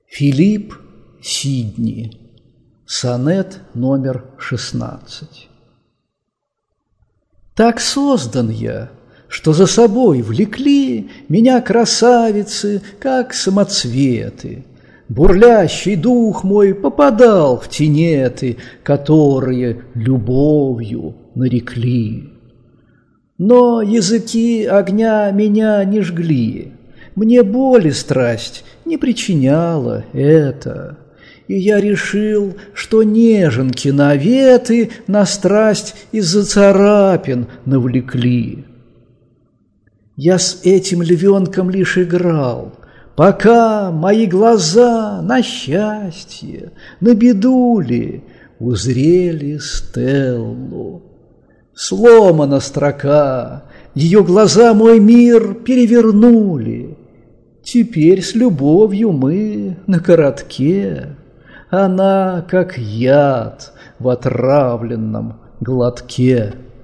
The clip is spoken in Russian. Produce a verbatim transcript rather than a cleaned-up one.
Филипп Сидни. Сонет номер шестнадцать. Так создан я, что за собой влекли меня красавицы, как самоцветы. Бурлящий дух мой попадал в тенеты, которые любовью нарекли. Но языки огня меня не жгли, мне боли страсть не причиняла это, и я решил, что неженки наветы на страсть из-за царапин навлекли. Я с этим львенком лишь играл, пока мои глаза на счастье, на беду ли узрели Стеллу. Сломана строка, ее глаза мой мир перевернули. Теперь с любовью мы на коротке, она как яд в отравленном глотке.